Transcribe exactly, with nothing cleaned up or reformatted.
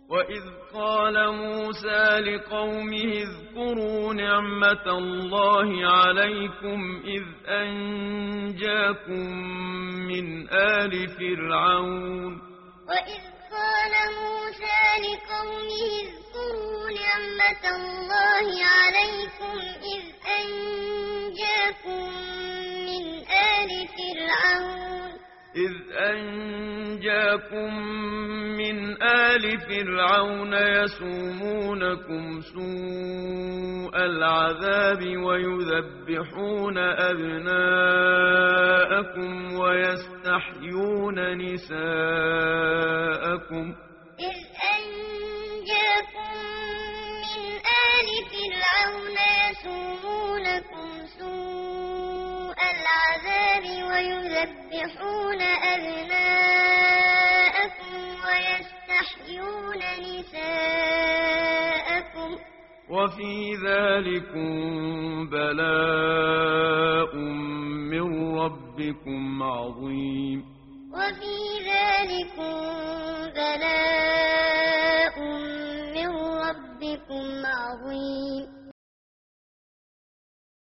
وإذ قال موسى لقومه اذكروا نعمة الله عليكم إذ أنجاكم من آل فرعون وإذ قال موسى لقومه اذكروا نعمة الله عليكم إذ أنجاكم من آل فرعون إذ أنجاكم من آل فرعون يسومونكم سوء العذاب ويذبحون أبناءكم ويستحيون نساءكم إذ أنجاكم من آل فرعون يسومونكم سوء العذاب ويذبحون أبناءكم ويستحيون نساءكم وفي ذلكم بلاء من ربكم عظيم وفي ذلكم بلاء من ربكم عظيم